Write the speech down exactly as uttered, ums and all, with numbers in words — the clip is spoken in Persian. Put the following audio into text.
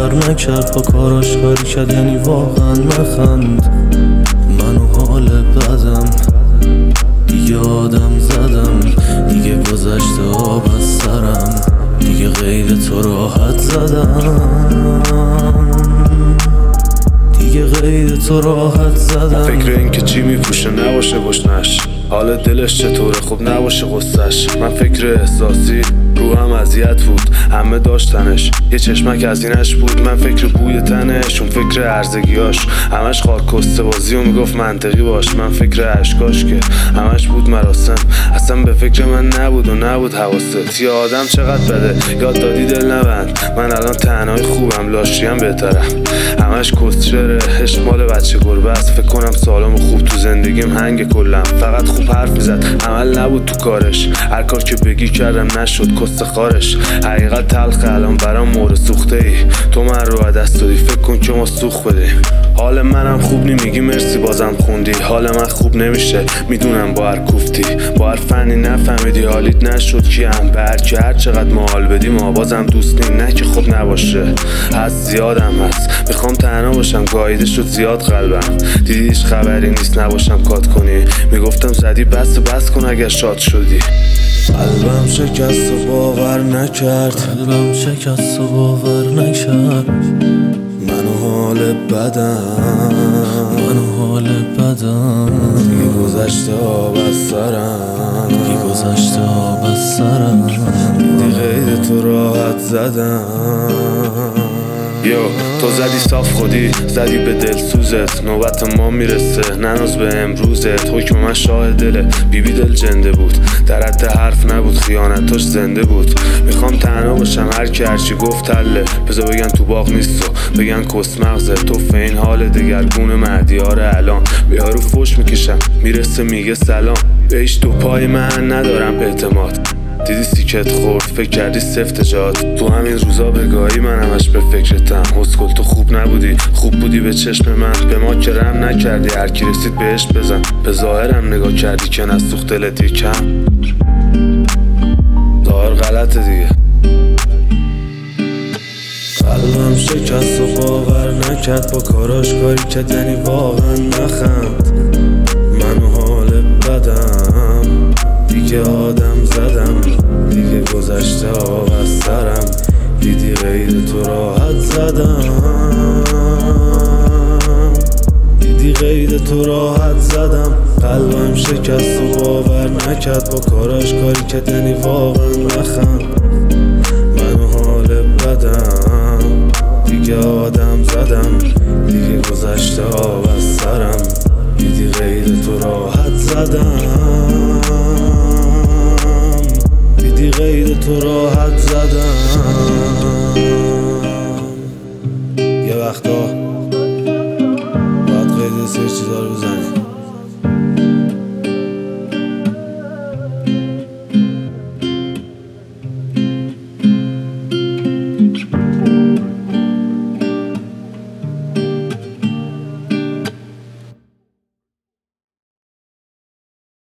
باور نکرد با کاراش کاری کرد، یعنی واقعا نخند. منو حال بدم دیگه آدم زدم، دیگه گذشته آب از سرم، دیگه غیر تو راحت زدم، دیگه غیر تو راحت زدم. فکر این که چی میپوشه نباشه گشنش، حال دلش چطوره خب نباشه قصهش. من فکر احساسی رو هم اذیت بود، همه داشتنش، یه چشمک از اینش بود. من فکر بوی تنش، اون فکر ارزگیاش، همش خارکسته بازی و میگفت منطقی باش. من فکر عشقاش که همش بود مراسم، اصلا به فکر من نبود و نبود حواست. یه آدم چقدر بده یاد دادی دل نبند، من الان تنهای خوبم لاشیم بهترم. همش کسچره عشق مال بچه گربه است، فکر کنم سالم و خوب تو زندگیم هنگ کلم. فقط خوب حرف میزد عمل نبود تو کارش، هر کار که بگی کردم نشد کست خارش. حقیقت تلخه الان برام مورد سوخته ای، تو من رو دست دادی فکر کن که ما سوخ بده. حال منم خوب نمیگی مرسی بازم خوندی، حال من خوب نمیشه میدونم با هر کوفتی، با هر فنی نفهمیدی حالیت نشد کیم. بر که هر چقدر ما حال بدی ما بازم دوست نیم، نه که خوب نباشه هست زیادم هست. میخوام تنها باشم گاییده شد زیاد قلبم، دیدیش خبری نیست نباشم کات کنی. میگفتم زدی بس بس کن اگر شاد شدی. قلبم شکست و باور نکرد، قلبم شکست و باور نکرد. منو حال بدم، منو حال بدم، دیگه گذشته آب از سرم، دیگه گذشته آب از سرم، دیگه غیر تو راحت زدم. یو تو زدی صاف خودی، زدی به دل سوزت، نوبت ما میرسه نناز به امروزت. حکم من شاه دله، بیبی دل جنده بود، در حد حرف نبود خیانتاش زنده بود. میخوام تنها باشم هر کی هرچی گفت تله، بذار بگن تو باغ نیست و بگن کس مغزه. تو فین حال دگرگون مهدیار الان، بیارو فوش میکشم میرسه میگه سلام. بهش دو پای من ندارم اعتماد، دیدی سیکت خورد فکر کردی سفت جات. تو همین روزا بگاهی من همش به فکرتم، اسکل تو خوب نبودی خوب بودی به چشم من. به ما که رحم نکردی هر کی رسید بهش بزن، به ظاهرم نگاه کردی که نسوخت دلت یکم. ظاهر غلطه دیگه. قلبم شکست و باور نکرد با کاراش کاری کرد، یعنی واقعا نخند. منو حال بدم دیگه آدم زدم، دیگه گذشته آب از سرم، دیدی غیر تو راحت زدم، دیدی غیر تو راحت زدم. قلبم شکست و باور نکرد با کاراش کاری کرد، یعنی واقعا نخند. منو حال بدم دیگه آدم زدم، دیگه گذشته آب از سرم، دیدی غیر تو راحت زدم، دیدی غیر تو راحت زدم. یه وقتا